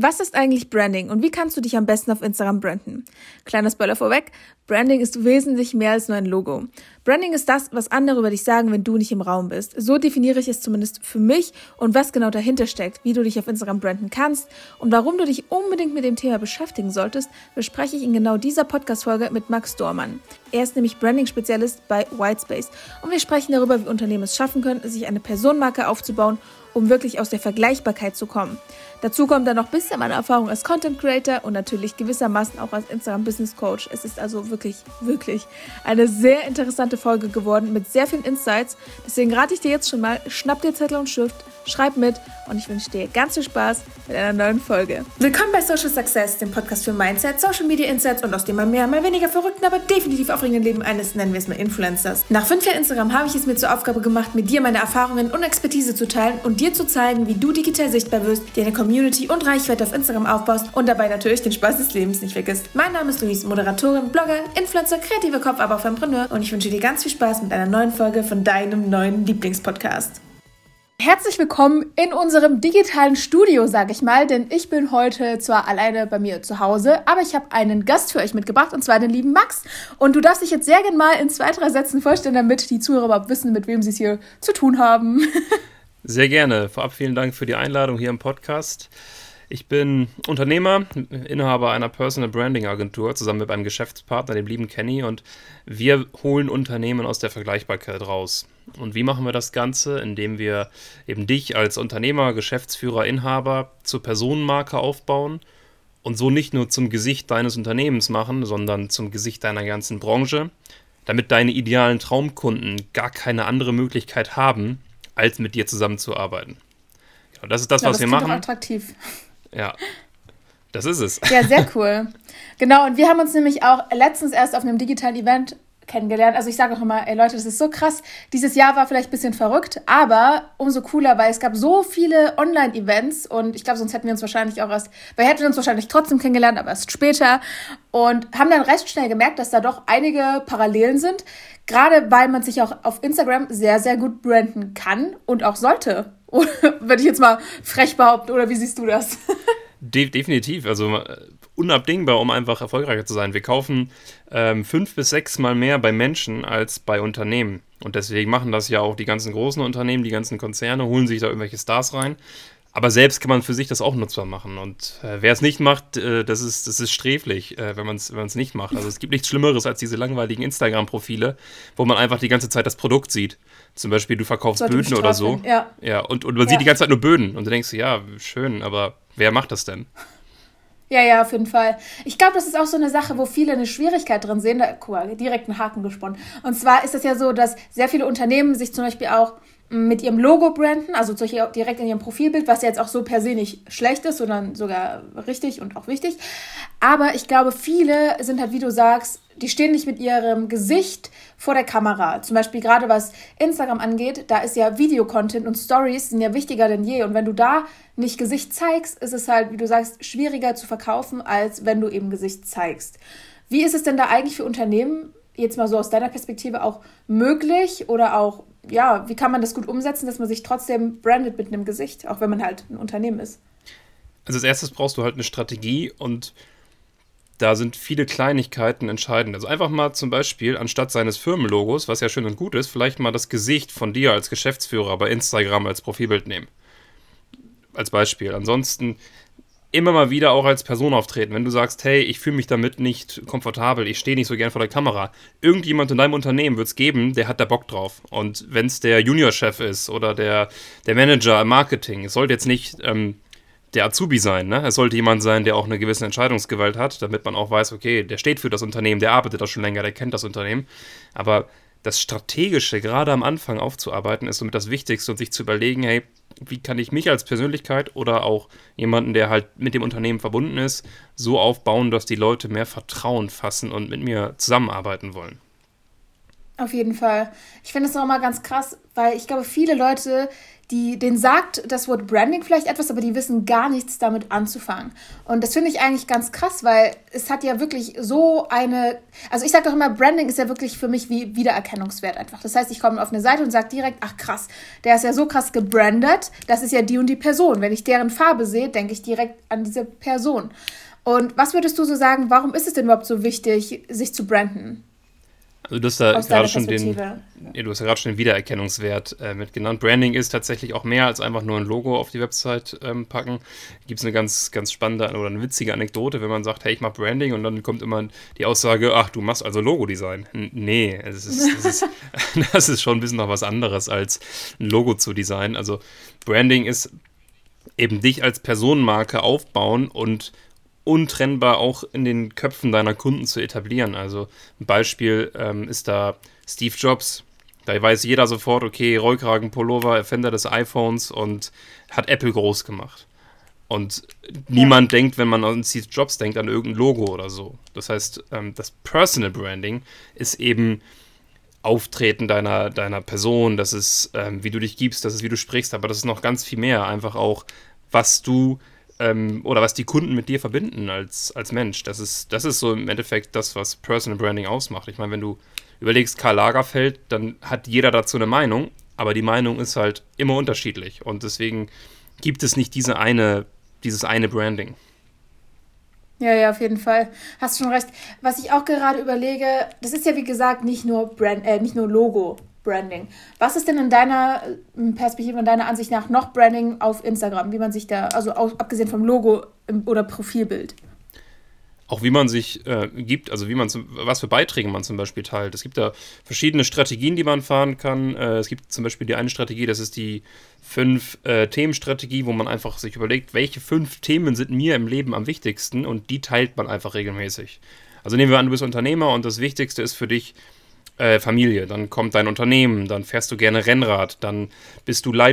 Was ist eigentlich Branding und wie kannst du dich am besten auf Instagram branden? Kleiner Spoiler vorweg, Branding ist wesentlich mehr als nur ein Logo. Branding ist das, was andere über dich sagen, wenn du nicht im Raum bist. So definiere ich es zumindest für mich und was genau dahinter steckt, wie du dich auf Instagram branden kannst und warum du dich unbedingt mit dem Thema beschäftigen solltest, bespreche ich in genau dieser Podcast-Folge mit Max Dormann. Er ist nämlich Branding-Spezialist bei Whitespace und wir sprechen darüber, wie Unternehmen es schaffen können, sich eine Personenmarke aufzubauen, um wirklich aus der Vergleichbarkeit zu kommen. Dazu kommt dann noch ein bisschen meine Erfahrung als Content Creator und natürlich gewissermaßen auch als Instagram Business Coach. Es ist also wirklich eine sehr interessante Folge geworden mit sehr vielen Insights. Deswegen rate ich dir jetzt schon mal, schnapp dir Zettel und Stift, schreib mit und ich wünsche dir ganz viel Spaß mit einer neuen Folge. Willkommen bei Social Success, dem Podcast für Mindset, Social Media Insights und aus dem mal mehr, mal weniger verrückten, aber definitiv aufregenden Leben eines, nennen wir es mal Influencers. Nach 5 Jahren Instagram habe ich es mir zur Aufgabe gemacht, mit dir meine Erfahrungen und Expertise zu teilen und dir zu zeigen, wie du digital sichtbar wirst, dir eine Community und Reichweite auf Instagram aufbaust und dabei natürlich den Spaß des Lebens nicht vergisst. Mein Name ist Luis, Moderatorin, Blogger, Influencer, kreativer Kopf, aber auch Fempreneur und ich wünsche dir ganz viel Spaß mit einer neuen Folge von deinem neuen Lieblingspodcast. Herzlich willkommen in unserem digitalen Studio, sage ich mal, denn ich bin heute zwar alleine bei mir zu Hause, aber ich habe einen Gast für euch mitgebracht und zwar den lieben Max. Und du darfst dich jetzt sehr gerne mal in 2-3 Sätzen vorstellen, damit die Zuhörer überhaupt wissen, mit wem sie es hier zu tun haben. Sehr gerne. Vorab vielen Dank für die Einladung hier im Podcast. Ich bin Unternehmer, Inhaber einer Personal Branding Agentur, zusammen mit meinem Geschäftspartner, dem lieben Kenny, und wir holen Unternehmen aus der Vergleichbarkeit raus. Und wie machen wir das Ganze? Indem wir eben dich als Unternehmer, Geschäftsführer, Inhaber zur Personenmarke aufbauen und so nicht nur zum Gesicht deines Unternehmens machen, sondern zum Gesicht deiner ganzen Branche, damit deine idealen Traumkunden gar keine andere Möglichkeit haben, als mit dir zusammenzuarbeiten. Genau, das ist das, was wir machen. Das ist attraktiv. Ja, das ist es. Ja, sehr cool. Genau, und wir haben uns nämlich auch letztens erst auf einem digitalen Event kennengelernt. Also ich sage auch immer, ey Leute, das ist so krass. Dieses Jahr war vielleicht ein bisschen verrückt, aber umso cooler, weil es gab so viele Online-Events und ich glaube, sonst hätten wir uns wahrscheinlich trotzdem kennengelernt, aber erst später und haben dann recht schnell gemerkt, dass da doch einige Parallelen sind, gerade weil man sich auch auf Instagram sehr, sehr gut branden kann und auch sollte. Würde ich jetzt mal frech behaupten, oder wie siehst du das? Definitiv, also unabdingbar, um einfach erfolgreicher zu sein. Wir kaufen 5 bis 6 Mal mehr bei Menschen als bei Unternehmen. Und deswegen machen das ja auch die ganzen großen Unternehmen, die ganzen Konzerne, holen sich da irgendwelche Stars rein. Aber selbst kann man für sich das auch nutzbar machen. Und wer es nicht macht, das ist sträflich, wenn man es nicht macht. Also es gibt nichts Schlimmeres als diese langweiligen Instagram-Profile, wo man einfach die ganze Zeit das Produkt sieht. Zum Beispiel, du verkaufst Böden oder so. Ja, und man sieht die ganze Zeit nur Böden. Und du denkst, ja, schön, aber wer macht das denn? Ja, auf jeden Fall. Ich glaube, das ist auch so eine Sache, wo viele eine Schwierigkeit drin sehen. Da, guck mal, direkt einen Haken gesponnen. Und zwar ist es ja so, dass sehr viele Unternehmen sich zum Beispiel auch mit ihrem Logo branden, also direkt in ihrem Profilbild, was ja jetzt auch so per se nicht schlecht ist, sondern sogar richtig und auch wichtig. Aber ich glaube, viele sind halt, wie du sagst, die stehen nicht mit ihrem Gesicht vor der Kamera. Zum Beispiel gerade was Instagram angeht, da ist ja Videocontent und Stories sind ja wichtiger denn je. Und wenn du da nicht Gesicht zeigst, ist es halt, wie du sagst, schwieriger zu verkaufen, als wenn du eben Gesicht zeigst. Wie ist es denn da eigentlich für Unternehmen, jetzt mal so aus deiner Perspektive, auch möglich oder auch, ja, wie kann man das gut umsetzen, dass man sich trotzdem brandet mit einem Gesicht, auch wenn man halt ein Unternehmen ist? Also als erstes brauchst du halt eine Strategie und da sind viele Kleinigkeiten entscheidend. Also einfach mal zum Beispiel anstatt seines Firmenlogos, was ja schön und gut ist, vielleicht mal das Gesicht von dir als Geschäftsführer bei Instagram als Profilbild nehmen. Als Beispiel. Ansonsten immer mal wieder auch als Person auftreten. Wenn du sagst, hey, ich fühle mich damit nicht komfortabel, ich stehe nicht so gern vor der Kamera. Irgendjemand in deinem Unternehmen wird es geben, der hat da Bock drauf. Und wenn es der Juniorchef ist oder der Manager im Marketing, es sollte jetzt nicht der Azubi sein, ne? Es sollte jemand sein, der auch eine gewisse Entscheidungsgewalt hat, damit man auch weiß, okay, der steht für das Unternehmen, der arbeitet da schon länger, der kennt das Unternehmen. Aber das Strategische, gerade am Anfang aufzuarbeiten, ist somit das Wichtigste und sich zu überlegen, hey, wie kann ich mich als Persönlichkeit oder auch jemanden, der halt mit dem Unternehmen verbunden ist, so aufbauen, dass die Leute mehr Vertrauen fassen und mit mir zusammenarbeiten wollen. Auf jeden Fall. Ich finde es auch mal ganz krass, weil ich glaube, viele Leute, denen sagt das Wort Branding vielleicht etwas, aber die wissen gar nichts damit anzufangen. Und das finde ich eigentlich ganz krass, weil es hat ja wirklich so also ich sage doch immer, Branding ist ja wirklich für mich wie Wiedererkennungswert einfach. Das heißt, ich komme auf eine Seite und sage direkt, ach krass, der ist ja so krass gebrandet, das ist ja die und die Person. Wenn ich deren Farbe sehe, denke ich direkt an diese Person. Und was würdest du so sagen, warum ist es denn überhaupt so wichtig, sich zu branden? Also du hast da Aus gerade deiner schon Perspektive. du hast ja gerade schon den Wiedererkennungswert mit genannt. Branding ist tatsächlich auch mehr als einfach nur ein Logo auf die Website packen. Gibt es eine ganz, ganz spannende oder eine witzige Anekdote, wenn man sagt, hey, ich mache Branding und dann kommt immer die Aussage, ach, du machst also Logodesign. Nee, das ist schon ein bisschen noch was anderes als ein Logo zu designen. Also Branding ist eben dich als Personenmarke aufbauen und untrennbar auch in den Köpfen deiner Kunden zu etablieren. Also ein Beispiel ist da Steve Jobs. Da weiß jeder sofort, okay, Rollkragenpullover, Erfinder des iPhones und hat Apple groß gemacht. Und niemand denkt, wenn man an Steve Jobs denkt, an irgendein Logo oder so. Das heißt, das Personal Branding ist eben Auftreten deiner Person, das ist, wie du dich gibst, das ist, wie du sprichst, aber das ist noch ganz viel mehr. Einfach auch, was du oder was die Kunden mit dir verbinden als Mensch. Das ist so im Endeffekt das, was Personal Branding ausmacht. Ich meine, wenn du überlegst, Karl Lagerfeld, dann hat jeder dazu eine Meinung, aber die Meinung ist halt immer unterschiedlich und deswegen gibt es nicht dieses eine Branding. Ja, auf jeden Fall. Hast schon recht. Was ich auch gerade überlege, das ist ja wie gesagt nicht nur Logo-Branding. Was ist denn in deiner Perspektive, in deiner Ansicht nach noch Branding auf Instagram? Wie man sich da, also abgesehen vom Logo oder Profilbild? Auch wie man sich gibt, also was für Beiträge man zum Beispiel teilt. Es gibt da verschiedene Strategien, die man fahren kann. Es gibt zum Beispiel die eine Strategie, das ist die 5-Themen-Strategie, wo man einfach sich überlegt, welche 5 Themen sind mir im Leben am wichtigsten und die teilt man einfach regelmäßig. Also nehmen wir an, du bist Unternehmer und das Wichtigste ist für dich Familie, dann kommt dein Unternehmen, dann fährst du gerne Rennrad, dann bist du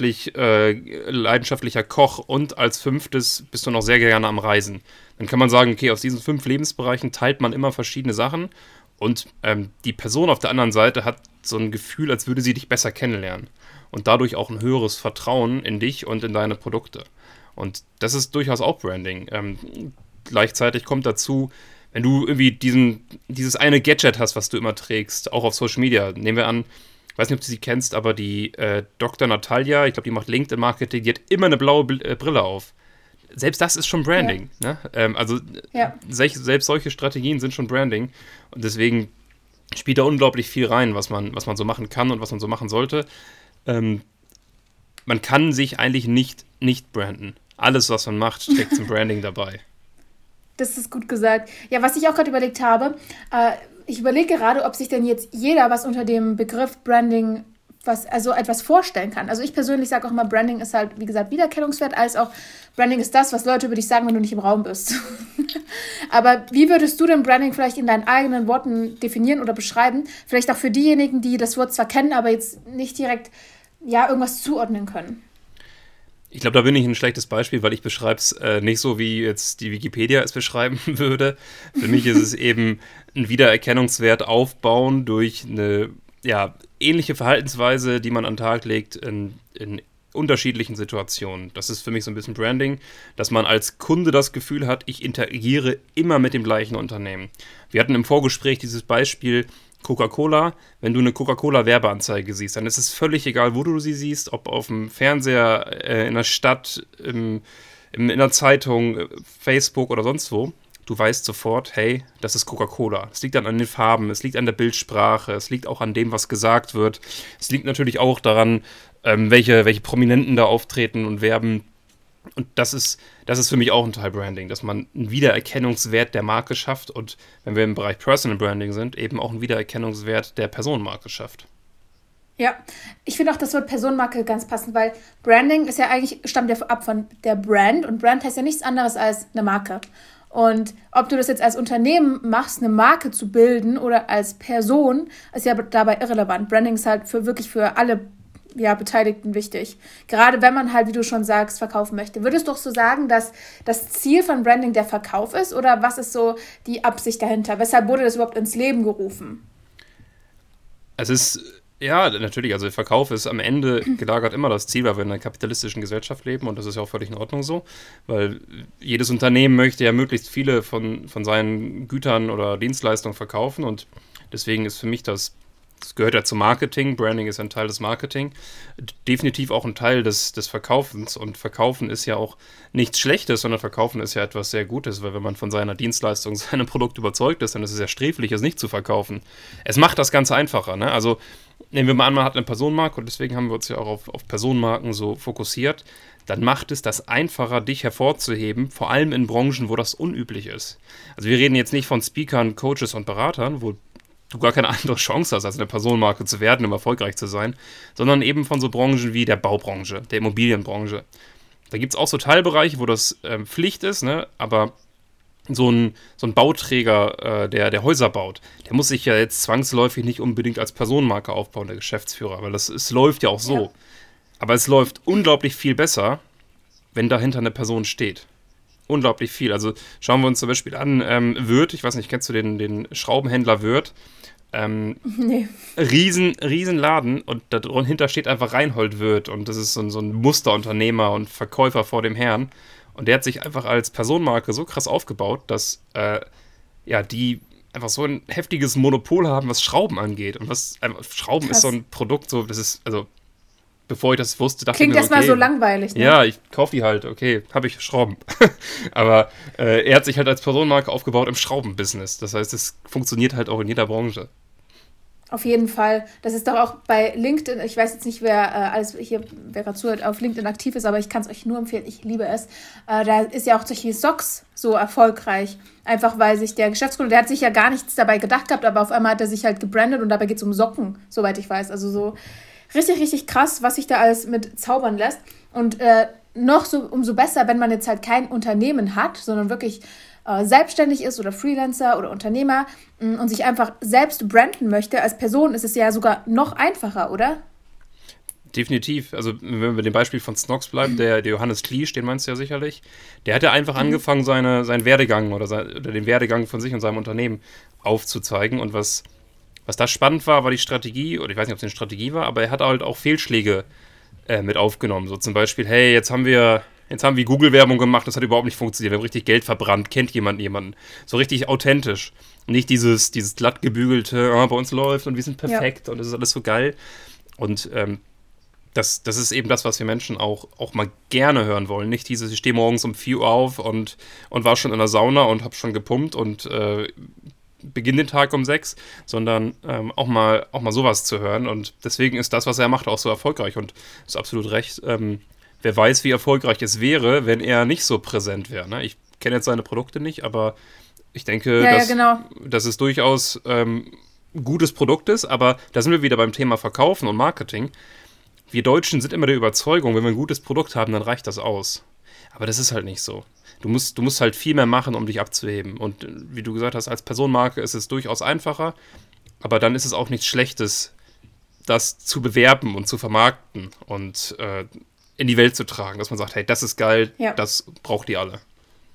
leidenschaftlicher Koch und als 5. bist du noch sehr gerne am Reisen. Dann kann man sagen, okay, aus diesen 5 Lebensbereichen teilt man immer verschiedene Sachen und die Person auf der anderen Seite hat so ein Gefühl, als würde sie dich besser kennenlernen und dadurch auch ein höheres Vertrauen in dich und in deine Produkte. Und das ist durchaus auch Branding. Gleichzeitig kommt dazu, wenn du irgendwie dieses eine Gadget hast, was du immer trägst, auch auf Social Media, nehmen wir an, ich weiß nicht, ob du sie kennst, aber die Dr. Natalia, ich glaube, die macht LinkedIn-Marketing, die hat immer eine blaue Brille auf. Selbst das ist schon Branding. Ja. Ne? Selbst solche Strategien sind schon Branding. Und deswegen spielt da unglaublich viel rein, was man so machen kann und was man so machen sollte. Man kann sich eigentlich nicht branden. Alles, was man macht, steckt zum Branding dabei. Das ist gut gesagt. Ja, was ich auch gerade überlegt habe, ich überlege gerade, ob sich denn jetzt jeder was unter dem Begriff Branding etwas vorstellen kann. Also ich persönlich sage auch immer, Branding ist halt, wie gesagt, Wiedererkennungswert, als auch Branding ist das, was Leute über dich sagen, wenn du nicht im Raum bist. Aber wie würdest du denn Branding vielleicht in deinen eigenen Worten definieren oder beschreiben? Vielleicht auch für diejenigen, die das Wort zwar kennen, aber jetzt nicht direkt irgendwas zuordnen können. Ich glaube, da bin ich ein schlechtes Beispiel, weil ich beschreibe es nicht so, wie jetzt die Wikipedia es beschreiben würde. Für mich ist es eben ein Wiedererkennungswert aufbauen durch eine ähnliche Verhaltensweise, die man an den Tag legt in unterschiedlichen Situationen. Das ist für mich so ein bisschen Branding, dass man als Kunde das Gefühl hat, ich interagiere immer mit dem gleichen Unternehmen. Wir hatten im Vorgespräch dieses Beispiel Coca-Cola. Wenn du eine Coca-Cola-Werbeanzeige siehst, dann ist es völlig egal, wo du sie siehst, ob auf dem Fernseher, in der Stadt, in der Zeitung, Facebook oder sonst wo. Du weißt sofort, hey, das ist Coca-Cola. Es liegt dann an den Farben, es liegt an der Bildsprache, es liegt auch an dem, was gesagt wird. Es liegt natürlich auch daran, welche Prominenten da auftreten und werben. Und das ist für mich auch ein Teil Branding, dass man einen Wiedererkennungswert der Marke schafft und, wenn wir im Bereich Personal Branding sind, eben auch einen Wiedererkennungswert der Personenmarke schafft. Ja, ich finde auch das Wort Personenmarke ganz passend, weil Branding ist ja eigentlich, stammt ja ab von der Brand und Brand heißt ja nichts anderes als eine Marke. Und ob du das jetzt als Unternehmen machst, eine Marke zu bilden oder als Person, ist ja dabei irrelevant. Branding ist halt wirklich für alle Beteiligten wichtig. Gerade wenn man halt, wie du schon sagst, verkaufen möchte. Würdest du doch so sagen, dass das Ziel von Branding der Verkauf ist oder was ist so die Absicht dahinter? Weshalb wurde das überhaupt ins Leben gerufen? Es ist, ja, natürlich, also der Verkauf ist am Ende gelagert immer das Ziel, weil wir in einer kapitalistischen Gesellschaft leben und das ist ja auch völlig in Ordnung so, weil jedes Unternehmen möchte ja möglichst viele von seinen Gütern oder Dienstleistungen verkaufen und deswegen ist für mich das gehört ja zum Marketing, Branding ist ein Teil des Marketing, definitiv auch ein Teil des Verkaufens und Verkaufen ist ja auch nichts Schlechtes, sondern Verkaufen ist ja etwas sehr Gutes, weil wenn man von seiner Dienstleistung, seinem Produkt überzeugt ist, dann ist es ja sträflich, es nicht zu verkaufen. Es macht das Ganze einfacher, ne? Also nehmen wir mal an, man hat eine Personenmarke und deswegen haben wir uns ja auch auf Personenmarken so fokussiert, dann macht es das einfacher, dich hervorzuheben, vor allem in Branchen, wo das unüblich ist. Also wir reden jetzt nicht von Speakern, Coaches und Beratern, wo du gar keine andere Chance hast, als eine Personenmarke zu werden, um erfolgreich zu sein, sondern eben von so Branchen wie der Baubranche, der Immobilienbranche. Da gibt es auch so Teilbereiche, wo das Pflicht ist, ne? Aber so ein Bauträger, der Häuser baut, der muss sich ja jetzt zwangsläufig nicht unbedingt als Personenmarke aufbauen, der Geschäftsführer, weil es läuft ja auch so. Ja. Aber es läuft unglaublich viel besser, wenn dahinter eine Person steht. Unglaublich viel. Also schauen wir uns zum Beispiel an, Würth, ich weiß nicht, kennst du den Schraubenhändler Würth? Nee. Riesen Laden und dahinter steht einfach Reinhold Würth und das ist so ein Musterunternehmer und Verkäufer vor dem Herrn und der hat sich einfach als Personenmarke so krass aufgebaut, dass die einfach so ein heftiges Monopol haben, was Schrauben angeht und Schrauben krass. Ist so ein Produkt, so das ist, also bevor ich das wusste, dachte ich mir, klingt erstmal so langweilig, ne? Ja, ich kaufe die halt, okay, habe ich Schrauben. Aber er hat sich halt als Personenmarke aufgebaut im Schraubenbusiness. Das heißt, es funktioniert halt auch in jeder Branche. Auf jeden Fall. Das ist doch auch bei LinkedIn, ich weiß jetzt nicht, wer gerade zuhört, auf LinkedIn aktiv ist, aber ich kann es euch nur empfehlen, ich liebe es. Da ist ja auch zum Beispiel Socks so erfolgreich. Einfach weil sich der Geschäftsführer, der hat sich ja gar nichts dabei gedacht gehabt, aber auf einmal hat er sich halt gebrandet und dabei geht es um Socken, soweit ich weiß. Also so richtig, richtig krass, was sich da alles mit zaubern lässt. Und noch so umso besser, wenn man jetzt halt kein Unternehmen hat, sondern wirklich selbstständig ist oder Freelancer oder Unternehmer und sich einfach selbst branden möchte. Als Person ist es ja sogar noch einfacher, oder? Definitiv. Also wenn wir bei dem Beispiel von Snox bleiben, der Johannes Kliesch, den meinst du ja sicherlich, der hat ja einfach angefangen, seinen Werdegang oder den Werdegang von sich und seinem Unternehmen aufzuzeigen. Und was da spannend war die Strategie, oder ich weiß nicht, ob es eine Strategie war, aber er hat halt auch Fehlschläge mit aufgenommen. So zum Beispiel, hey, jetzt haben wir Google-Werbung gemacht, das hat überhaupt nicht funktioniert, wir haben richtig Geld verbrannt, kennt jemanden. So richtig authentisch. Nicht dieses glatt gebügelte, bei uns läuft und wir sind perfekt und das ist alles so geil. Und das ist eben das, was wir Menschen auch mal gerne hören wollen. Nicht dieses, ich stehe morgens um 4 Uhr auf und war schon in der Sauna und habe schon gepumpt und beginne den Tag um 6, sondern auch mal sowas zu hören. Und deswegen ist das, was er macht, auch so erfolgreich. Und du hast absolut recht. Wer weiß, wie erfolgreich es wäre, wenn er nicht so präsent wäre. Ne? Ich kenne jetzt seine Produkte nicht, aber ich denke, dass es durchaus ein gutes Produkt ist. Aber da sind wir wieder beim Thema Verkaufen und Marketing. Wir Deutschen sind immer der Überzeugung, wenn wir ein gutes Produkt haben, dann reicht das aus. Aber das ist halt nicht so. Du musst halt viel mehr machen, um dich abzuheben. Und wie du gesagt hast, als Personenmarke ist es durchaus einfacher. Aber dann ist es auch nichts Schlechtes, das zu bewerben und zu vermarkten und in die Welt zu tragen. Dass man sagt, hey, das ist geil, das braucht ihr alle.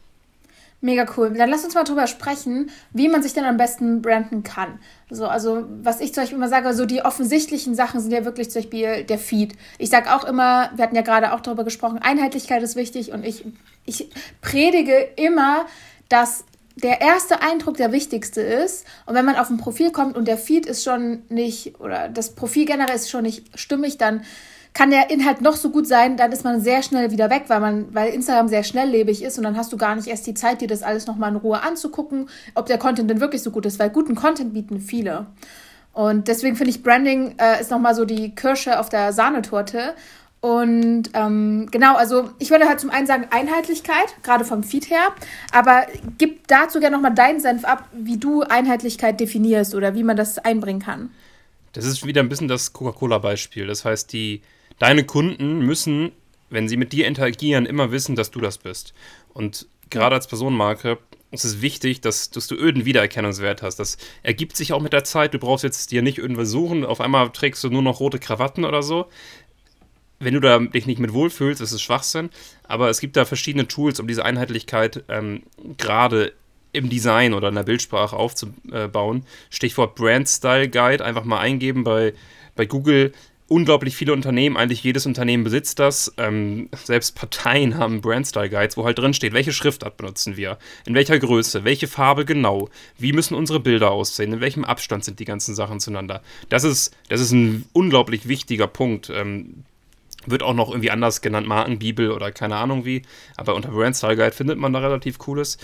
Mega cool. Dann lass uns mal drüber sprechen, wie man sich denn am besten branden kann. Also was ich zum Beispiel immer sage, so die offensichtlichen Sachen sind ja wirklich zum Beispiel der Feed. Ich sage auch immer, wir hatten ja gerade auch darüber gesprochen, Einheitlichkeit ist wichtig und ich predige immer, dass der erste Eindruck der wichtigste ist und wenn man auf ein Profil kommt und der Feed ist schon nicht, oder das Profil generell ist schon nicht stimmig, dann kann der Inhalt noch so gut sein, dann ist man sehr schnell wieder weg, weil Instagram sehr schnelllebig ist und dann hast du gar nicht erst die Zeit, dir das alles nochmal in Ruhe anzugucken, ob der Content denn wirklich so gut ist, weil guten Content bieten viele. Und deswegen finde ich, Branding ist nochmal so die Kirsche auf der Sahnetorte. Und genau, also ich würde halt zum einen sagen Einheitlichkeit, gerade vom Feed her, aber gib dazu gerne nochmal deinen Senf ab, wie du Einheitlichkeit definierst oder wie man das einbringen kann. Das ist wieder ein bisschen das Coca-Cola-Beispiel. Das heißt, deine Kunden müssen, wenn sie mit dir interagieren, immer wissen, dass du das bist. Und gerade als Personenmarke ist es wichtig, dass du irgendeinen Wiedererkennungswert hast. Das ergibt sich auch mit der Zeit. Du brauchst jetzt dir nicht irgendwas suchen. Auf einmal trägst du nur noch rote Krawatten oder so. Wenn du da dich nicht mit wohlfühlst, ist es Schwachsinn. Aber es gibt da verschiedene Tools, um diese Einheitlichkeit gerade im Design oder in der Bildsprache aufzubauen. Stichwort Brand Style Guide, einfach mal eingeben bei Google. Unglaublich viele Unternehmen, eigentlich jedes Unternehmen besitzt das. Selbst Parteien haben Brand Style Guides, wo halt drin steht, welche Schriftart benutzen wir, in welcher Größe, welche Farbe genau, wie müssen unsere Bilder aussehen, in welchem Abstand sind die ganzen Sachen zueinander. Das ist ein unglaublich wichtiger Punkt. Wird auch noch irgendwie anders genannt, Markenbibel oder keine Ahnung wie, aber unter Brand Style Guide findet man da relativ Cooles.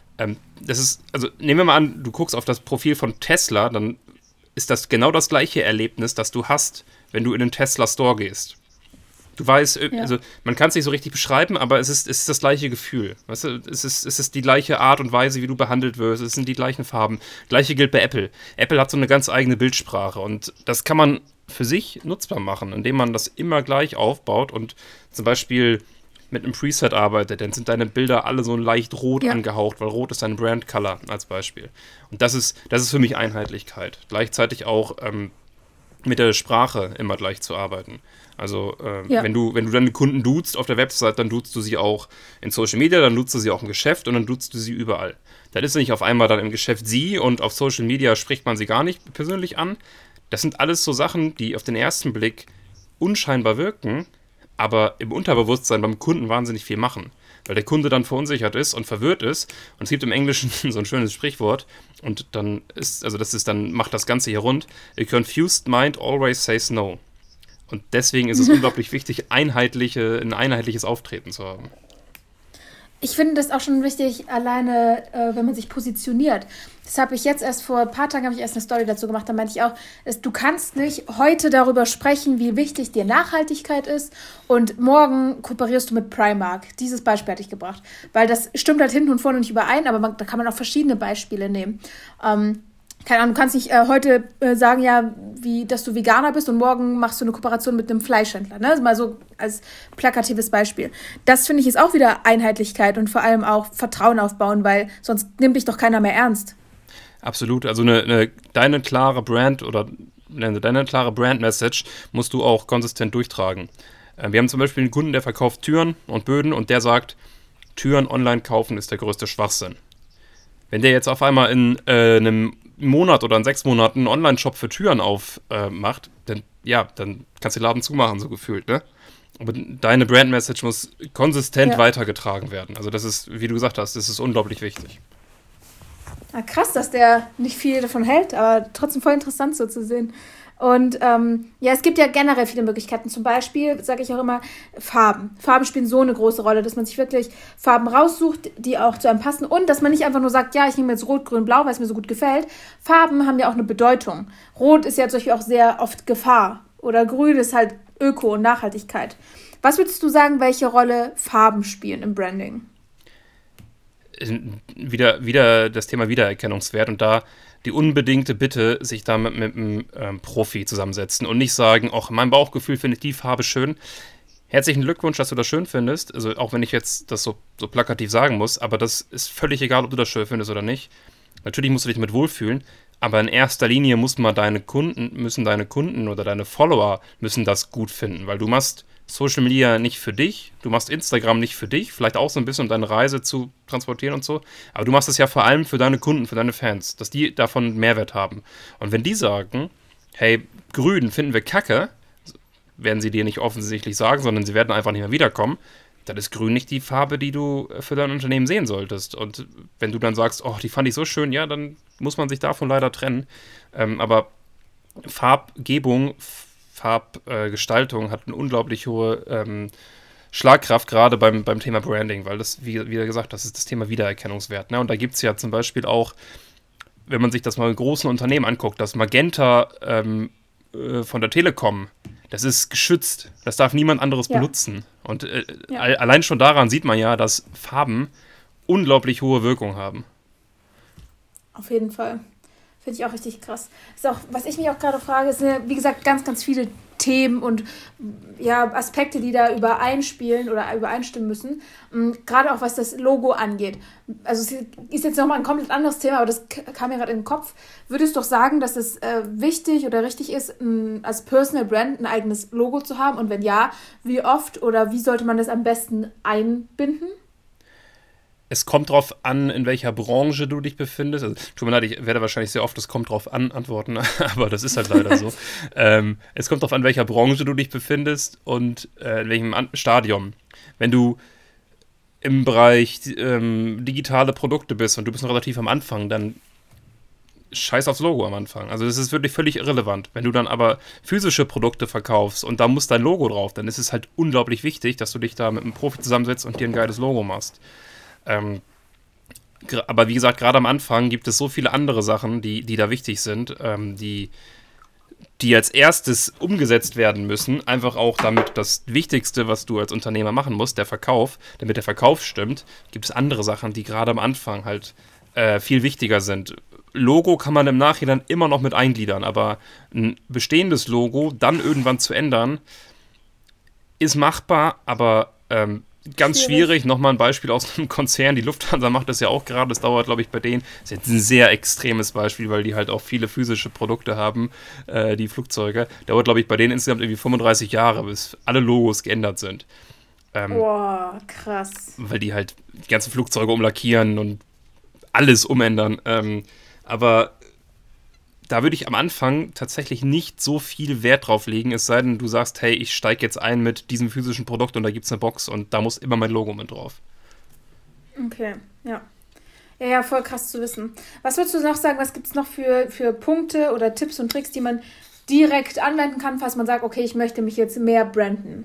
Also nehmen wir mal an, du guckst auf das Profil von Tesla, dann ist das genau das gleiche Erlebnis, das du hast, wenn du in den Tesla Store gehst. Du weißt, also man kann es nicht so richtig beschreiben, aber es ist das gleiche Gefühl. Weißt du, es ist die gleiche Art und Weise, wie du behandelt wirst. Es sind die gleichen Farben. Gleiche gilt bei Apple. Apple hat so eine ganz eigene Bildsprache und das kann man für sich nutzbar machen, indem man das immer gleich aufbaut und zum Beispiel mit einem Preset arbeitet, dann sind deine Bilder alle so leicht rot angehaucht, weil rot ist dein Brand-Color als Beispiel. Und das ist für mich Einheitlichkeit. Gleichzeitig auch mit der Sprache immer gleich zu arbeiten. Also wenn du deine Kunden duzt auf der Website, dann duzt du sie auch in Social Media, dann duzt du sie auch im Geschäft und dann duzt du sie überall. Dann ist nicht auf einmal dann im Geschäft sie und auf Social Media spricht man sie gar nicht persönlich an. Das sind alles so Sachen, die auf den ersten Blick unscheinbar wirken, aber im Unterbewusstsein beim Kunden wahnsinnig viel machen. Weil der Kunde dann verunsichert ist und verwirrt ist. Und es gibt im Englischen so ein schönes Sprichwort. Und dann macht das Ganze hier rund. A confused mind always says no. Und deswegen ist es unglaublich wichtig, ein einheitliches Auftreten zu haben. Ich finde das auch schon wichtig, alleine, wenn man sich positioniert. Das habe ich jetzt vor ein paar Tagen eine Story dazu gemacht, da meinte ich auch, du kannst nicht heute darüber sprechen, wie wichtig dir Nachhaltigkeit ist und morgen kooperierst du mit Primark. Dieses Beispiel hatte ich gebracht, weil das stimmt halt hinten und vorne nicht überein, aber da kann man auch verschiedene Beispiele nehmen. Keine Ahnung, du kannst nicht heute sagen, dass du Veganer bist und morgen machst du eine Kooperation mit einem Fleischhändler. Ne? Also mal so als plakatives Beispiel. Das finde ich ist auch wieder Einheitlichkeit und vor allem auch Vertrauen aufbauen, weil sonst nimmt dich doch keiner mehr ernst. Absolut. Also deine klare Brand oder deine klare Brand-Message musst du auch konsistent durchtragen. Wir haben zum Beispiel einen Kunden, der verkauft Türen und Böden und der sagt, Türen online kaufen ist der größte Schwachsinn. Wenn der jetzt auf einmal in einem Monat oder in 6 Monaten einen Online-Shop für Türen aufmacht, dann kannst du den Laden zumachen, so gefühlt, ne? Aber deine Brand-Message muss konsistent weitergetragen werden. Also das ist, wie du gesagt hast, das ist unglaublich wichtig. Na, krass, dass der nicht viel davon hält, aber trotzdem voll interessant so zu sehen. Und es gibt ja generell viele Möglichkeiten. Zum Beispiel, sage ich auch immer, Farben. Farben spielen so eine große Rolle, dass man sich wirklich Farben raussucht, die auch zu einem passen. Und dass man nicht einfach nur sagt, ich nehme jetzt Rot, Grün, Blau, weil es mir so gut gefällt. Farben haben ja auch eine Bedeutung. Rot ist ja zum Beispiel auch sehr oft Gefahr. Oder Grün ist halt Öko und Nachhaltigkeit. Was würdest du sagen, welche Rolle Farben spielen im Branding? Wieder das Thema Wiedererkennungswert und da die unbedingte Bitte, sich da mit einem Profi zusammensetzen und nicht sagen, in meinem Bauchgefühl finde ich die Farbe schön. Herzlichen Glückwunsch, dass du das schön findest. Also auch wenn ich jetzt das so plakativ sagen muss, aber das ist völlig egal, ob du das schön findest oder nicht. Natürlich musst du dich mit wohlfühlen, aber in erster Linie müssen deine Kunden oder deine Follower müssen das gut finden, weil du machst Social Media nicht für dich, du machst Instagram nicht für dich, vielleicht auch so ein bisschen, um deine Reise zu transportieren und so, aber du machst es ja vor allem für deine Kunden, für deine Fans, dass die davon Mehrwert haben. Und wenn die sagen, hey, Grün finden wir kacke, werden sie dir nicht offensichtlich sagen, sondern sie werden einfach nicht mehr wiederkommen, dann ist Grün nicht die Farbe, die du für dein Unternehmen sehen solltest. Und wenn du dann sagst, die fand ich so schön, dann muss man sich davon leider trennen. Aber Farbgebung, Farbgestaltung hat eine unglaublich hohe Schlagkraft, gerade beim Thema Branding, weil das, wie gesagt, das ist das Thema Wiedererkennungswert. Ne? Und da gibt es ja zum Beispiel auch, wenn man sich das mal in großen Unternehmen anguckt, das Magenta von der Telekom, das ist geschützt. Das darf niemand anderes benutzen. Und allein schon daran sieht man ja, dass Farben unglaublich hohe Wirkung haben. Auf jeden Fall. Finde ich auch richtig krass. Ist auch, was ich mich auch gerade frage, sind, wie gesagt, ganz, ganz viele Themen und Aspekte, die da übereinspielen oder übereinstimmen müssen. Gerade auch was das Logo angeht. Also es ist jetzt nochmal ein komplett anderes Thema, aber das kam mir gerade in den Kopf. Würdest du doch sagen, dass es wichtig oder richtig ist, als Personal Brand ein eigenes Logo zu haben? Und wenn ja, wie oft oder wie sollte man das am besten einbinden? Es kommt drauf an, in welcher Branche du dich befindest. Also, tut mir leid, ich werde wahrscheinlich sehr oft das kommt drauf an antworten, aber das ist halt leider so. Es kommt drauf an, in welcher Branche du dich befindest und in welchem Stadium. Wenn du im Bereich digitale Produkte bist und du bist noch relativ am Anfang, dann scheiß aufs Logo am Anfang. Also das ist wirklich völlig irrelevant. Wenn du dann aber physische Produkte verkaufst und da muss dein Logo drauf, dann ist es halt unglaublich wichtig, dass du dich da mit einem Profi zusammensetzt und dir ein geiles Logo machst. Aber wie gesagt, gerade am Anfang gibt es so viele andere Sachen, die da wichtig sind, die als erstes umgesetzt werden müssen. Einfach auch damit das Wichtigste, was du als Unternehmer machen musst, der Verkauf, damit der Verkauf stimmt, gibt es andere Sachen, die gerade am Anfang halt viel wichtiger sind. Logo kann man im Nachhinein immer noch mit eingliedern, aber ein bestehendes Logo dann irgendwann zu ändern, ist machbar, aber ganz schwierig. Nochmal ein Beispiel aus einem Konzern. Die Lufthansa macht das ja auch gerade. Das dauert, glaube ich, bei denen. Das ist jetzt ein sehr extremes Beispiel, weil die halt auch viele physische Produkte haben, die Flugzeuge. Dauert, glaube ich, bei denen insgesamt irgendwie 35 Jahre, bis alle Logos geändert sind. Boah, krass. Weil die halt die ganzen Flugzeuge umlackieren und alles umändern. Aber da würde ich am Anfang tatsächlich nicht so viel Wert drauf legen, es sei denn, du sagst, hey, ich steige jetzt ein mit diesem physischen Produkt und da gibt es eine Box und da muss immer mein Logo mit drauf. Okay, ja. Ja, voll krass zu wissen. Was würdest du noch sagen, was gibt es noch für Punkte oder Tipps und Tricks, die man direkt anwenden kann, falls man sagt, okay, ich möchte mich jetzt mehr branden?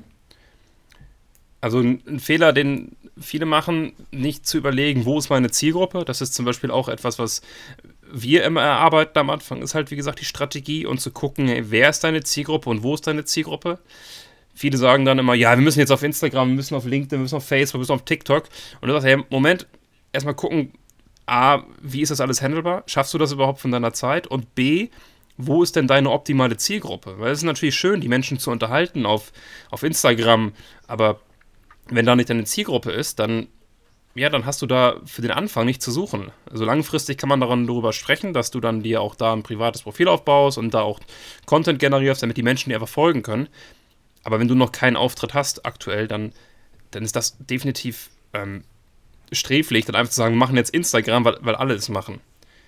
Also ein Fehler, den viele machen, nicht zu überlegen, wo ist meine Zielgruppe. Das ist zum Beispiel auch etwas, was wir immer erarbeiten am Anfang, ist halt, wie gesagt, die Strategie und zu gucken, wer ist deine Zielgruppe und wo ist deine Zielgruppe. Viele sagen dann immer, ja, wir müssen jetzt auf Instagram, wir müssen auf LinkedIn, wir müssen auf Facebook, wir müssen auf TikTok. Und du sagst, hey, Moment, erstmal gucken, A, wie ist das alles handelbar? Schaffst du das überhaupt von deiner Zeit? Und B, wo ist denn deine optimale Zielgruppe? Weil es ist natürlich schön, die Menschen zu unterhalten auf Instagram, aber wenn da nicht deine Zielgruppe ist, dann hast du da für den Anfang nichts zu suchen. Also langfristig kann man darüber sprechen, dass du dann dir auch da ein privates Profil aufbaust und da auch Content generierst, damit die Menschen dir einfach folgen können. Aber wenn du noch keinen Auftritt hast aktuell, dann ist das definitiv sträflich, dann einfach zu sagen, wir machen jetzt Instagram, weil alle es machen.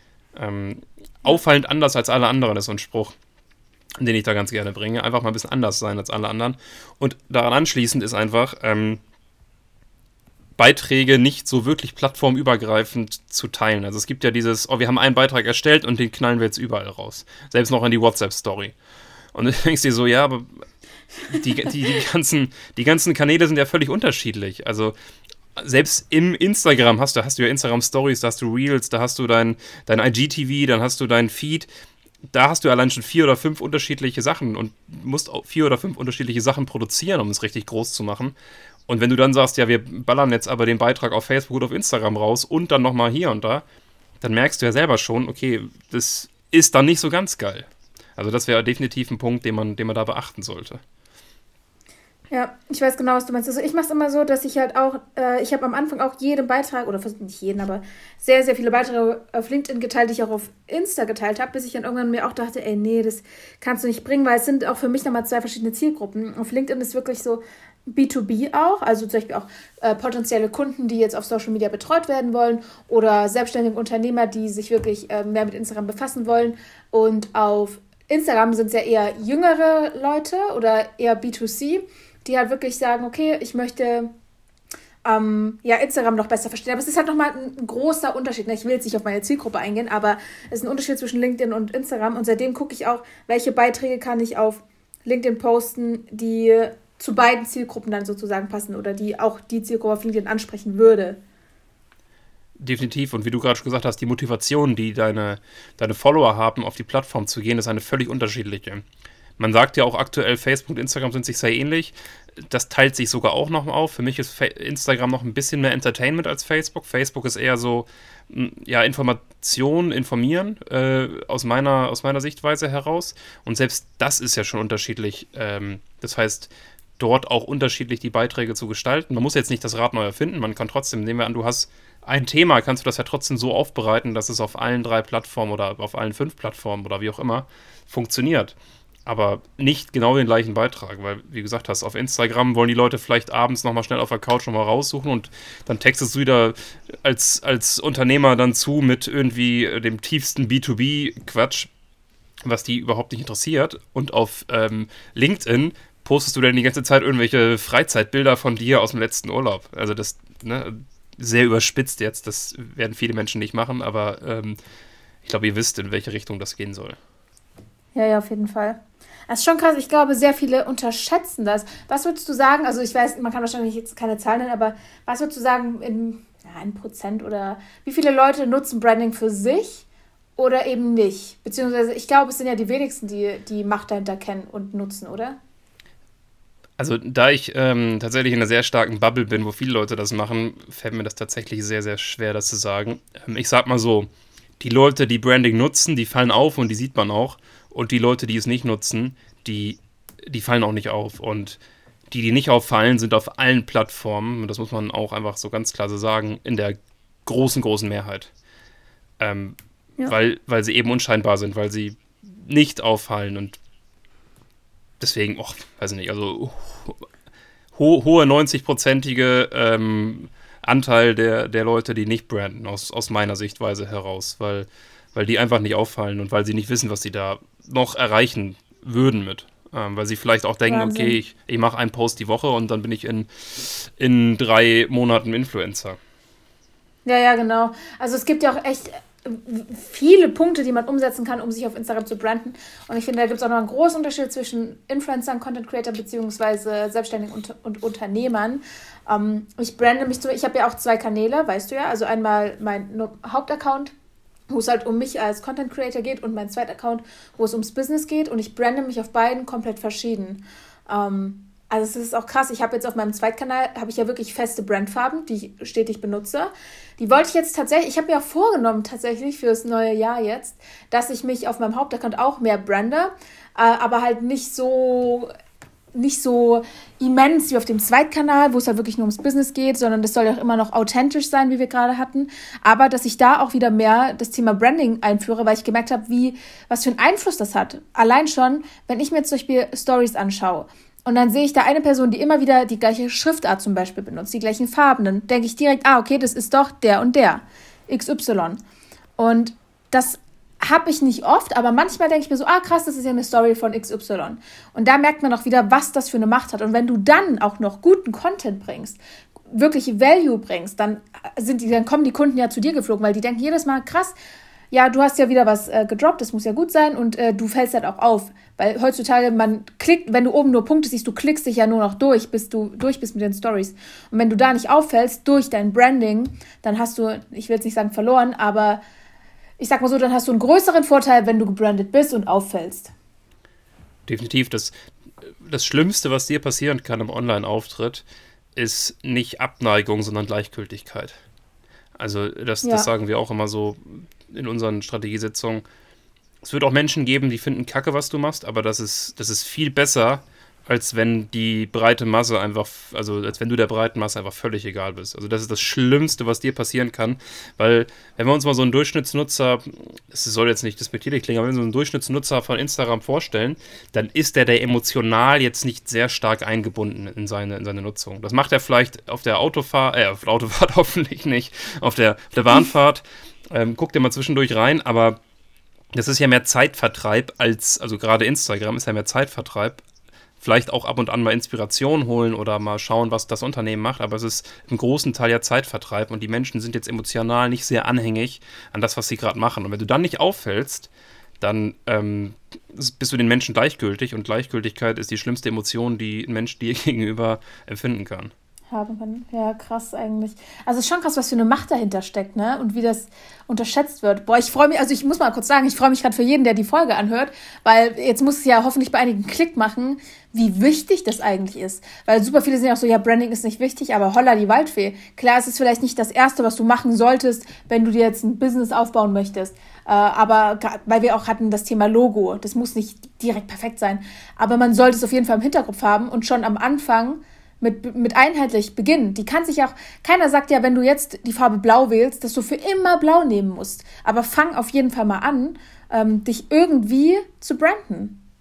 Auffallend anders als alle anderen ist so ein Spruch, den ich da ganz gerne bringe. Einfach mal ein bisschen anders sein als alle anderen. Und daran anschließend ist einfach Beiträge nicht so wirklich plattformübergreifend zu teilen. Also es gibt ja dieses, wir haben einen Beitrag erstellt und den knallen wir jetzt überall raus. Selbst noch in die WhatsApp-Story. Und du denkst dir so, ja, aber die ganzen Kanäle sind ja völlig unterschiedlich. Also selbst im Instagram hast du ja Instagram-Stories, da hast du Reels, da hast du dein IGTV, dann hast du deinen Feed. Da hast du allein schon 4 oder 5 unterschiedliche Sachen und musst auch 4 oder 5 unterschiedliche Sachen produzieren, um es richtig groß zu machen. Und wenn du dann sagst, ja, wir ballern jetzt aber den Beitrag auf Facebook und auf Instagram raus und dann nochmal hier und da, dann merkst du ja selber schon, okay, das ist dann nicht so ganz geil. Also das wäre definitiv ein Punkt, den man da beachten sollte. Ja, ich weiß genau, was du meinst. Also ich mache es immer so, dass ich halt auch, ich habe am Anfang auch jeden Beitrag, oder nicht jeden, aber sehr, sehr viele Beiträge auf LinkedIn geteilt, die ich auch auf Insta geteilt habe, bis ich dann irgendwann mir auch dachte, ey, nee, das kannst du nicht bringen, weil es sind auch für mich nochmal 2 verschiedene Zielgruppen. Auf LinkedIn ist wirklich so B2B auch, also zum Beispiel auch potenzielle Kunden, die jetzt auf Social Media betreut werden wollen oder selbstständige Unternehmer, die sich wirklich mehr mit Instagram befassen wollen. Und auf Instagram sind es ja eher jüngere Leute oder eher B2C, die halt wirklich sagen, okay, ich möchte Instagram noch besser verstehen. Aber es ist halt nochmal ein großer Unterschied. Ich will jetzt nicht auf meine Zielgruppe eingehen, aber es ist ein Unterschied zwischen LinkedIn und Instagram. Und seitdem gucke ich auch, welche Beiträge kann ich auf LinkedIn posten, die zu beiden Zielgruppen dann sozusagen passen oder die auch die Zielgruppe auf LinkedIn ansprechen würde. Definitiv. Und wie du gerade schon gesagt hast, die Motivation, die deine Follower haben, auf die Plattform zu gehen, ist eine völlig unterschiedliche. Man sagt ja auch aktuell, Facebook und Instagram sind sich sehr ähnlich. Das teilt sich sogar auch noch auf. Für mich ist Instagram noch ein bisschen mehr Entertainment als Facebook. Facebook ist eher so, ja, informieren aus meiner Sichtweise heraus. Und selbst das ist ja schon unterschiedlich. Das heißt, dort auch unterschiedlich die Beiträge zu gestalten. Man muss jetzt nicht das Rad neu erfinden. Man kann trotzdem, nehmen wir an, du hast ein Thema, kannst du das ja trotzdem so aufbereiten, dass es auf allen 3 Plattformen oder auf allen 5 Plattformen oder wie auch immer funktioniert. aber nicht genau den gleichen Beitrag, weil, wie gesagt hast, auf Instagram wollen die Leute vielleicht abends nochmal schnell auf der Couch nochmal raussuchen und dann textest du wieder als Unternehmer dann zu mit irgendwie dem tiefsten B2B-Quatsch, was die überhaupt nicht interessiert. Und auf LinkedIn postest du dann die ganze Zeit irgendwelche Freizeitbilder von dir aus dem letzten Urlaub. Also das, ne, sehr überspitzt jetzt, das werden viele Menschen nicht machen, aber ich glaube, ihr wisst, in welche Richtung das gehen soll. Ja, auf jeden Fall. Das ist schon krass. Ich glaube, sehr viele unterschätzen das. Was würdest du sagen, also ich weiß, man kann wahrscheinlich jetzt keine Zahlen nennen, aber was würdest du sagen in 1% oder wie viele Leute nutzen Branding für sich oder eben nicht? Beziehungsweise, ich glaube, es sind ja die wenigsten, die die Macht dahinter kennen und nutzen, oder? Also da ich tatsächlich in einer sehr starken Bubble bin, wo viele Leute das machen, fällt mir das tatsächlich sehr, sehr schwer, das zu sagen. Ich sag mal so, die Leute, die Branding nutzen, die fallen auf und die sieht man auch. Und die Leute, die es nicht nutzen, die fallen auch nicht auf. Und die nicht auffallen, sind auf allen Plattformen, und das muss man auch einfach so ganz klar so sagen, in der großen, großen Mehrheit. Ja. Weil sie eben unscheinbar sind, weil sie nicht auffallen und deswegen, weiß ich nicht, also hohe 90-prozentige Anteil der Leute, die nicht branden, aus meiner Sichtweise heraus, weil die einfach nicht auffallen und weil sie nicht wissen, was sie da noch erreichen würden mit. Weil sie vielleicht auch denken, Wahnsinn. Okay, ich mache einen Post die Woche und dann bin ich in 3 Monaten Influencer. Ja, genau. Also es gibt ja auch echt viele Punkte, die man umsetzen kann, um sich auf Instagram zu branden. Und ich finde, da gibt es auch noch einen großen Unterschied zwischen Influencern, Content Creator beziehungsweise Selbstständigen und Unternehmern. Ich brande mich ich habe ja auch 2 Kanäle, weißt du ja. Also einmal mein Hauptaccount, wo es halt um mich als Content Creator geht und mein zweiter Account, wo es ums Business geht. Und ich brande mich auf beiden komplett verschieden. Also es ist auch krass, ich habe jetzt auf meinem Zweitkanal, habe ich ja wirklich feste Brandfarben, die ich stetig benutze. Die wollte ich jetzt tatsächlich, ich habe mir ja vorgenommen tatsächlich für das neue Jahr jetzt, dass ich mich auf meinem Hauptaccount auch mehr brande, aber halt nicht so immens wie auf dem Zweitkanal, wo es halt wirklich nur ums Business geht, sondern das soll ja auch immer noch authentisch sein, wie wir gerade hatten. Aber dass ich da auch wieder mehr das Thema Branding einführe, weil ich gemerkt habe, was für einen Einfluss das hat. Allein schon, wenn ich mir jetzt zum Beispiel Stories anschaue und dann sehe ich da eine Person, die immer wieder die gleiche Schriftart zum Beispiel benutzt, die gleichen Farben, dann denke ich direkt, okay, das ist doch der und der, XY. Und das habe ich nicht oft, aber manchmal denke ich mir so, krass, das ist ja eine Story von XY. Und da merkt man auch wieder, was das für eine Macht hat. Und wenn du dann auch noch guten Content bringst, wirklich Value bringst, dann kommen die Kunden ja zu dir geflogen, weil die denken jedes Mal, krass, ja, du hast ja wieder was gedroppt, das muss ja gut sein und du fällst halt auch auf. Weil heutzutage, man klickt, wenn du oben nur Punkte siehst, du klickst dich ja nur noch durch, bis du durch bist mit den Stories. Und wenn du da nicht auffällst durch dein Branding, dann hast du, ich will jetzt nicht sagen verloren, aber ich sag mal so, dann hast du einen größeren Vorteil, wenn du gebrandet bist und auffällst. Definitiv. Das Schlimmste, was dir passieren kann im Online-Auftritt, ist nicht Abneigung, sondern Gleichgültigkeit. Also das sagen wir auch immer so in unseren Strategiesitzungen. Es wird auch Menschen geben, die finden Kacke, was du machst, aber das ist viel besser, als wenn die breite Masse als wenn du der breiten Masse einfach völlig egal bist. Also das ist das Schlimmste, was dir passieren kann, weil wenn wir uns mal so einen Durchschnittsnutzer, es soll jetzt nicht despektierlich klingen, aber wenn wir so einen Durchschnittsnutzer von Instagram vorstellen, dann ist der emotional jetzt nicht sehr stark eingebunden in seine Nutzung. Das macht er vielleicht auf der Autofahrt hoffentlich nicht, auf der Bahnfahrt, guckt er mal zwischendurch rein, aber das ist ja mehr Zeitvertreib also gerade Instagram ist ja mehr Zeitvertreib. Vielleicht auch ab und an mal Inspiration holen oder mal schauen, was das Unternehmen macht, aber es ist im großen Teil ja Zeitvertreib und die Menschen sind jetzt emotional nicht sehr anhängig an das, was sie gerade machen. Und wenn du dann nicht auffällst, dann bist du den Menschen gleichgültig und Gleichgültigkeit ist die schlimmste Emotion, die ein Mensch dir gegenüber empfinden kann. Haben können. Ja, krass eigentlich. Also es ist schon krass, was für eine Macht dahinter steckt, ne? Und wie das unterschätzt wird. Boah, ich freue mich, also ich muss mal kurz sagen, ich freue mich gerade für jeden, der die Folge anhört, weil jetzt muss es ja hoffentlich bei einigen Klick machen, wie wichtig das eigentlich ist. Weil super viele sind ja auch so, ja, Branding ist nicht wichtig, aber holla die Waldfee. Klar, es ist vielleicht nicht das Erste, was du machen solltest, wenn du dir jetzt ein Business aufbauen möchtest. Aber weil wir auch hatten das Thema Logo, das muss nicht direkt perfekt sein. Aber man sollte es auf jeden Fall im Hinterkopf haben und schon am Anfang mit einheitlich beginnen. Die kann sich auch, keiner sagt ja, wenn du jetzt die Farbe Blau wählst, dass du für immer Blau nehmen musst. Aber fang auf jeden Fall mal an, dich irgendwie zu branden.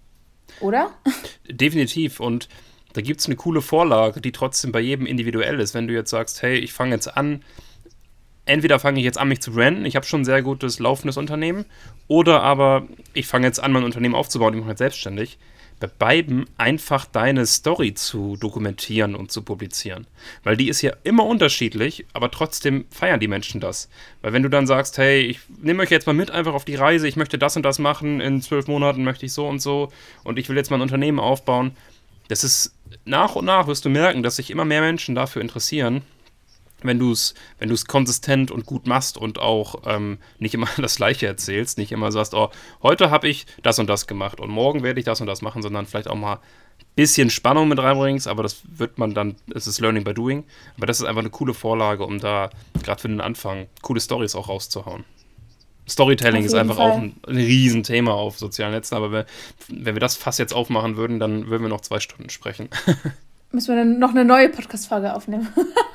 Oder? Definitiv. Und da gibt es eine coole Vorlage, die trotzdem bei jedem individuell ist. Wenn du jetzt sagst, hey, ich fange jetzt an, entweder fange ich jetzt an, mich zu branden, ich habe schon ein sehr gutes laufendes Unternehmen, oder aber ich fange jetzt an, mein Unternehmen aufzubauen, ich mache mich selbstständig. Bei beiden einfach deine Story zu dokumentieren und zu publizieren. Weil die ist ja immer unterschiedlich, aber trotzdem feiern die Menschen das. Weil wenn du dann sagst, hey, ich nehme euch jetzt mal mit einfach auf die Reise, ich möchte das und das machen, in 12 Monaten möchte ich so und ich will jetzt mein Unternehmen aufbauen, das ist nach und nach wirst du merken, dass sich immer mehr Menschen dafür interessieren, wenn du es konsistent und gut machst und auch nicht immer das Gleiche erzählst, nicht immer sagst, oh, heute habe ich das und das gemacht und morgen werde ich das und das machen, sondern vielleicht auch mal ein bisschen Spannung mit reinbringst, aber das wird man dann, es ist Learning by Doing, aber das ist einfach eine coole Vorlage, um da gerade für den Anfang coole Storys auch rauszuhauen. Storytelling ist einfach auch ein Riesenthema auf sozialen Netzen, aber wenn wir das Fass jetzt aufmachen würden, dann würden wir noch 2 Stunden sprechen. Müssen wir dann noch eine neue Podcast-Folge aufnehmen.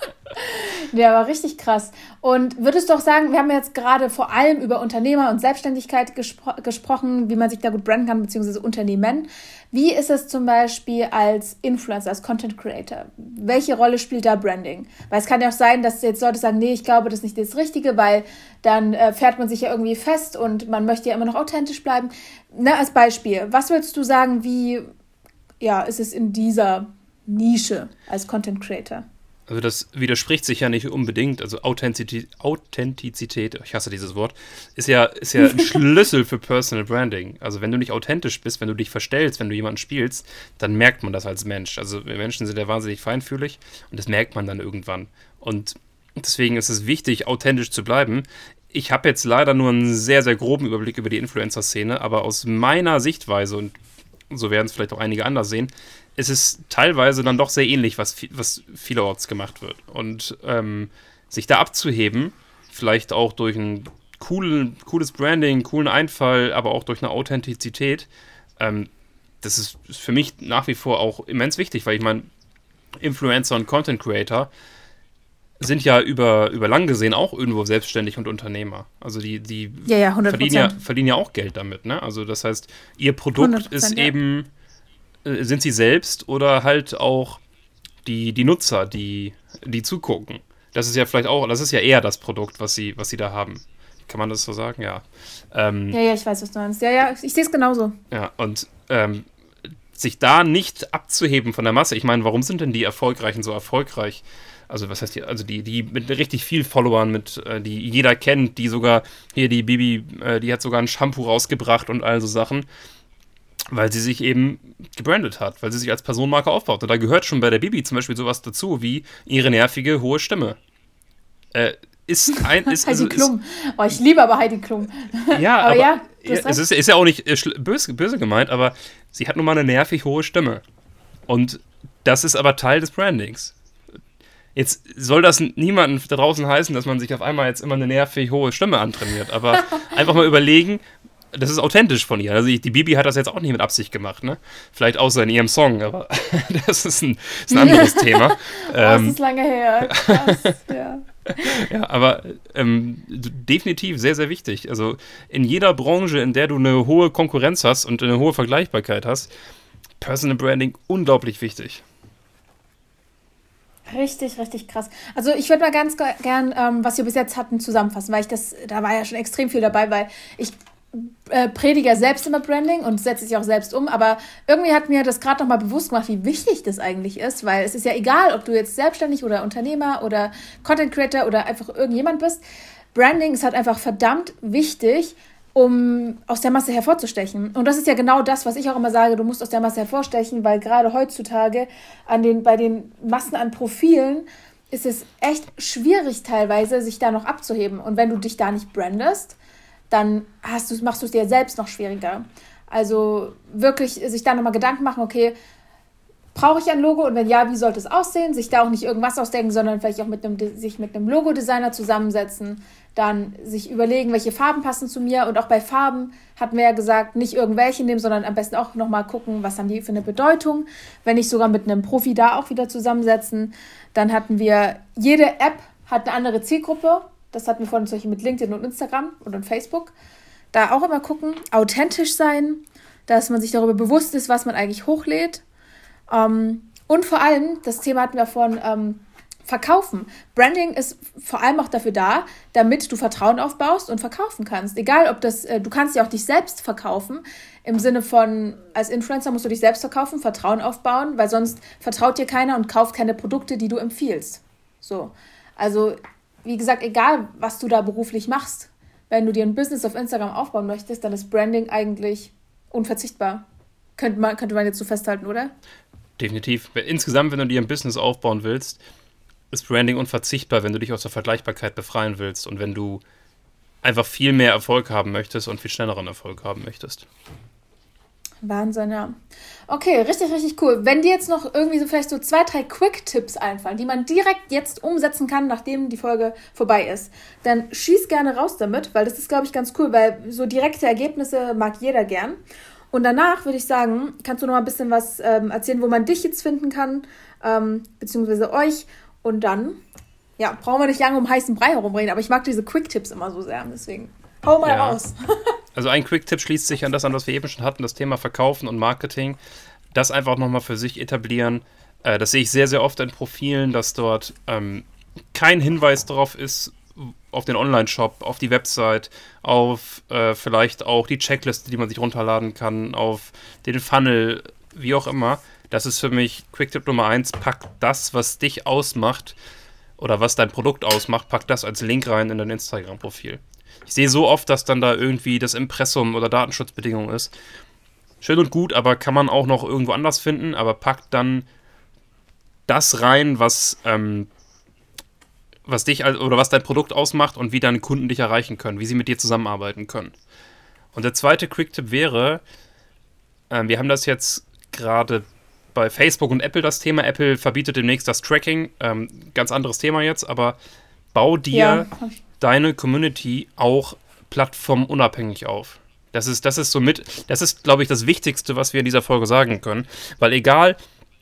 Ja, aber richtig krass. Und würdest du auch sagen, wir haben jetzt gerade vor allem über Unternehmer und Selbstständigkeit gesprochen, wie man sich da gut branden kann, beziehungsweise Unternehmen. Wie ist es zum Beispiel als Influencer, als Content Creator? Welche Rolle spielt da Branding? Weil es kann ja auch sein, dass jetzt Leute sagen, nee, ich glaube, das ist nicht das Richtige, weil dann fährt man sich ja irgendwie fest und man möchte ja immer noch authentisch bleiben. Na, als Beispiel, was würdest du sagen, wie ist es in dieser Nische als Content Creator? Also das widerspricht sich ja nicht unbedingt. Also Authentizität, ich hasse dieses Wort, ist ja ein Schlüssel für Personal Branding. Also wenn du nicht authentisch bist, wenn du dich verstellst, wenn du jemanden spielst, dann merkt man das als Mensch. Also wir Menschen sind ja wahnsinnig feinfühlig und das merkt man dann irgendwann. Und deswegen ist es wichtig, authentisch zu bleiben. Ich habe jetzt leider nur einen sehr, sehr groben Überblick über die Influencer-Szene, aber aus meiner Sichtweise, und so werden es vielleicht auch einige anders sehen, es ist teilweise dann doch sehr ähnlich, was vielerorts gemacht wird. Und sich da abzuheben, vielleicht auch durch ein cooles Branding, coolen Einfall, aber auch durch eine Authentizität, das ist für mich nach wie vor auch immens wichtig, weil ich meine, Influencer und Content Creator sind ja über lang gesehen auch irgendwo selbstständig und Unternehmer. Also die 100%. verdienen ja auch Geld damit, ne? Also das heißt, ihr Produkt ist eben, sind sie selbst oder halt auch die Nutzer, die zugucken. Das ist ja vielleicht auch, das ist ja eher das Produkt, was sie da haben. Kann man das so sagen? Ja. Ich weiß, was du meinst. Ja, ich sehe es genauso. Ja, und sich da nicht abzuheben von der Masse. Ich meine, warum sind denn die Erfolgreichen so erfolgreich? Also was heißt die, also die mit richtig viel Followern, die jeder kennt, die sogar, hier die Bibi, die hat sogar ein Shampoo rausgebracht und all so Sachen, weil sie sich eben gebrandet hat, weil sie sich als Personenmarke aufbaut. Und da gehört schon bei der Bibi zum Beispiel sowas dazu, wie ihre nervige, hohe Stimme. Heidi Klum. Ich liebe aber Heidi Klum. Ja, aber es ist ja auch nicht böse gemeint, aber sie hat nun mal eine nervig hohe Stimme. Und das ist aber Teil des Brandings. Jetzt soll das niemanden da draußen heißen, dass man sich auf einmal jetzt immer eine nervig hohe Stimme antrainiert, aber einfach mal überlegen, das ist authentisch von ihr. Also die Bibi hat das jetzt auch nicht mit Absicht gemacht, ne? Vielleicht außer in ihrem Song, aber das ist ein anderes Thema. Das ist lange her. Krass, ja. Ja, aber definitiv sehr, sehr wichtig. Also in jeder Branche, in der du eine hohe Konkurrenz hast und eine hohe Vergleichbarkeit hast, Personal Branding unglaublich wichtig. Richtig, richtig krass. Also ich würde mal ganz gern, was wir bis jetzt hatten, zusammenfassen, weil da war ja schon extrem viel dabei, weil ich predige ja selbst immer Branding und setze es auch selbst um, aber irgendwie hat mir das gerade nochmal bewusst gemacht, wie wichtig das eigentlich ist, weil es ist ja egal, ob du jetzt selbstständig oder Unternehmer oder Content Creator oder einfach irgendjemand bist. Branding ist halt einfach verdammt wichtig, um aus der Masse hervorzustechen. Und das ist ja genau das, was ich auch immer sage, du musst aus der Masse hervorstechen, weil gerade heutzutage bei den Massen an Profilen ist es echt schwierig teilweise, sich da noch abzuheben. Und wenn du dich da nicht brandest, dann machst du es dir selbst noch schwieriger. Also wirklich sich da nochmal Gedanken machen, okay, brauche ich ein Logo und wenn ja, wie sollte es aussehen? Sich da auch nicht irgendwas ausdenken, sondern vielleicht auch sich mit einem Logodesigner zusammensetzen, dann sich überlegen, welche Farben passen zu mir. Und auch bei Farben hatten wir ja gesagt, nicht irgendwelche nehmen, sondern am besten auch nochmal gucken, was haben die für eine Bedeutung. Wenn nicht sogar mit einem Profi da auch wieder zusammensetzen. Dann hatten wir, jede App hat eine andere Zielgruppe. Das hatten wir vorhin mit LinkedIn und Instagram und Facebook. Da auch immer gucken, authentisch sein, dass man sich darüber bewusst ist, was man eigentlich hochlädt. Und vor allem, das Thema hatten wir vorhin, Verkaufen. Branding ist vor allem auch dafür da, damit du Vertrauen aufbaust und verkaufen kannst. Egal, ob das, du kannst ja auch dich selbst verkaufen, im Sinne von, als Influencer musst du dich selbst verkaufen, Vertrauen aufbauen, weil sonst vertraut dir keiner und kauft keine Produkte, die du empfiehlst. So. Also, wie gesagt, egal, was du da beruflich machst, wenn du dir ein Business auf Instagram aufbauen möchtest, dann ist Branding eigentlich unverzichtbar. Könnte man jetzt so festhalten, oder? Definitiv. Insgesamt, wenn du dir ein Business aufbauen willst, ist Branding unverzichtbar, wenn du dich aus der Vergleichbarkeit befreien willst und wenn du einfach viel mehr Erfolg haben möchtest und viel schnelleren Erfolg haben möchtest. Wahnsinn, ja. Okay, richtig, richtig cool. Wenn dir jetzt noch irgendwie so vielleicht so 2, 3 Quick-Tipps einfallen, die man direkt jetzt umsetzen kann, nachdem die Folge vorbei ist, dann schieß gerne raus damit, weil das ist, glaube ich, ganz cool, weil so direkte Ergebnisse mag jeder gern. Und danach würde ich sagen, kannst du noch mal ein bisschen was erzählen, wo man dich jetzt finden kann, beziehungsweise euch. Und dann, ja, brauchen wir nicht lange um heißen Brei herumreden, aber ich mag diese Quick-Tipps immer so sehr, deswegen hau mal raus. Also ein Quick-Tipp schließt sich an das an, was wir eben schon hatten, das Thema Verkaufen und Marketing. Das einfach nochmal für sich etablieren. Das sehe ich sehr, sehr oft in Profilen, dass dort kein Hinweis darauf ist, auf den Online-Shop, auf die Website, auf vielleicht auch die Checkliste, die man sich runterladen kann, auf den Funnel, wie auch immer. Das ist für mich Quick-Tipp Nummer 1, pack das, was dich ausmacht oder was dein Produkt ausmacht, pack das als Link rein in dein Instagram-Profil. Ich sehe so oft, dass dann da irgendwie das Impressum oder Datenschutzbedingung ist. Schön und gut, aber kann man auch noch irgendwo anders finden, aber pack dann das rein, was dich oder was dein Produkt ausmacht und wie deine Kunden dich erreichen können, wie sie mit dir zusammenarbeiten können. Und der zweite Quick-Tipp wäre, wir haben das jetzt gerade bei Facebook und Apple das Thema. Apple verbietet demnächst das Tracking. Ganz anderes Thema jetzt, aber bau dir deine Community auch plattformunabhängig auf. Das ist, glaube ich, das Wichtigste, was wir in dieser Folge sagen können. Weil egal,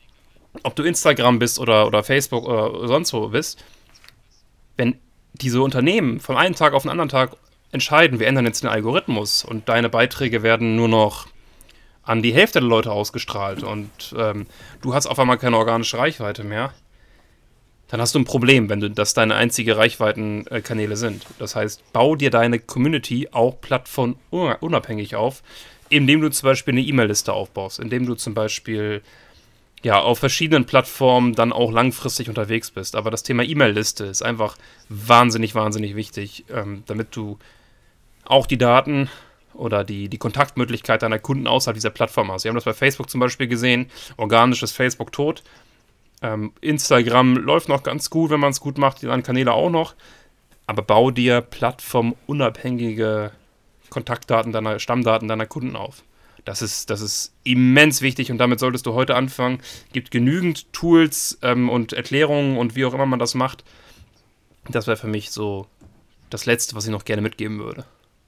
ob du Instagram bist oder Facebook oder sonst wo bist, wenn diese Unternehmen von einem Tag auf den anderen Tag entscheiden, wir ändern jetzt den Algorithmus und deine Beiträge werden nur noch an die Hälfte der Leute ausgestrahlt und du hast auf einmal keine organische Reichweite mehr, dann hast du ein Problem, wenn das deine einzige Reichweitenkanäle sind. Das heißt, bau dir deine Community auch plattformunabhängig auf, indem du zum Beispiel eine E-Mail-Liste aufbaust, indem du zum Beispiel auf verschiedenen Plattformen dann auch langfristig unterwegs bist. Aber das Thema E-Mail-Liste ist einfach wahnsinnig, wahnsinnig wichtig, damit du auch die Daten oder die Kontaktmöglichkeit deiner Kunden außerhalb dieser Plattform hast. Wir haben das bei Facebook zum Beispiel gesehen, organisches Facebook tot. Instagram läuft noch ganz gut, wenn man es gut macht, die anderen Kanäle auch noch. Aber bau dir plattformunabhängige Kontaktdaten, Stammdaten deiner Kunden auf. Das ist immens wichtig und damit solltest du heute anfangen. Es gibt genügend Tools und Erklärungen und wie auch immer man das macht. Das wäre für mich so das Letzte, was ich noch gerne mitgeben würde.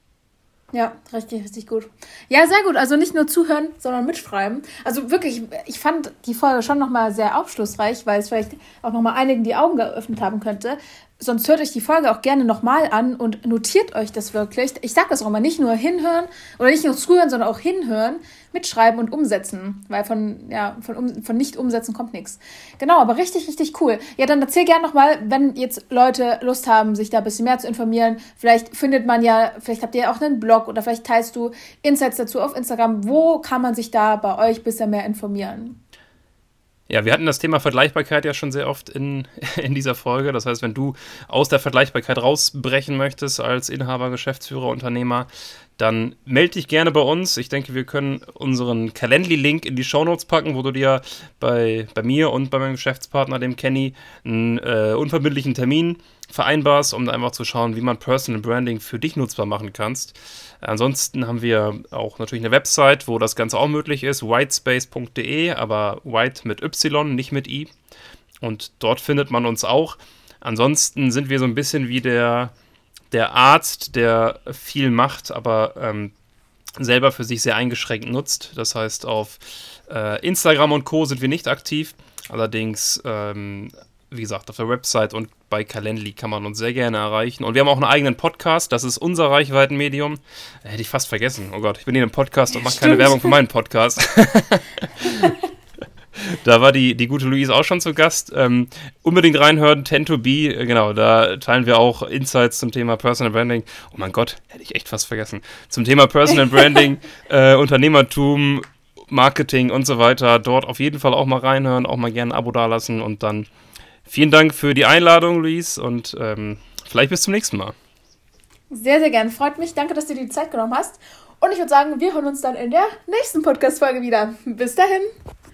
Ja, richtig, richtig gut. Ja, sehr gut. Also nicht nur zuhören, sondern mitschreiben. Also wirklich, ich fand die Folge schon nochmal sehr aufschlussreich, weil es vielleicht auch nochmal einigen die Augen geöffnet haben könnte. Sonst hört euch die Folge auch gerne nochmal an und notiert euch das wirklich. Ich sage das auch mal, nicht nur hinhören oder nicht nur zuhören, sondern auch hinhören, mitschreiben und umsetzen. Weil von nicht umsetzen kommt nichts. Genau, aber richtig, richtig cool. Ja, dann erzähl gerne nochmal, wenn jetzt Leute Lust haben, sich da ein bisschen mehr zu informieren. Vielleicht habt ihr auch einen Blog oder vielleicht teilst du Insights dazu auf Instagram. Wo kann man sich da bei euch ein bisschen mehr informieren? Ja, wir hatten das Thema Vergleichbarkeit ja schon sehr oft in dieser Folge. Das heißt, wenn du aus der Vergleichbarkeit rausbrechen möchtest als Inhaber, Geschäftsführer, Unternehmer, dann melde dich gerne bei uns. Ich denke, wir können unseren Calendly-Link in die Shownotes packen, wo du dir bei mir und bei meinem Geschäftspartner, dem Kenny, einen unverbindlichen Termin vereinbarst, um einfach zu schauen, wie man Personal Branding für dich nutzbar machen kannst. Ansonsten haben wir auch natürlich eine Website, wo das Ganze auch möglich ist, whitespace.de, aber white mit Y, nicht mit I. Und dort findet man uns auch. Ansonsten sind wir so ein bisschen wie der Arzt, der viel macht, aber selber für sich sehr eingeschränkt nutzt. Das heißt, auf Instagram und Co. sind wir nicht aktiv. Allerdings, wie gesagt, auf der Website und bei Calendly kann man uns sehr gerne erreichen. Und wir haben auch einen eigenen Podcast, das ist unser Reichweitenmedium. Hätte ich fast vergessen. Oh Gott, ich bin hier im Podcast und mache keine Werbung für meinen Podcast. Da war die gute Louise auch schon zu Gast. Unbedingt reinhören, Tend2be, genau, da teilen wir auch Insights zum Thema Personal Branding. Oh mein Gott, hätte ich echt fast vergessen. Zum Thema Personal Branding, Unternehmertum, Marketing und so weiter. Dort auf jeden Fall auch mal reinhören, auch mal gerne ein Abo dalassen. Und dann vielen Dank für die Einladung, Louise, und vielleicht bis zum nächsten Mal. Sehr, sehr gern. Freut mich. Danke, dass du dir die Zeit genommen hast. Und ich würde sagen, wir hören uns dann in der nächsten Podcast-Folge wieder. Bis dahin.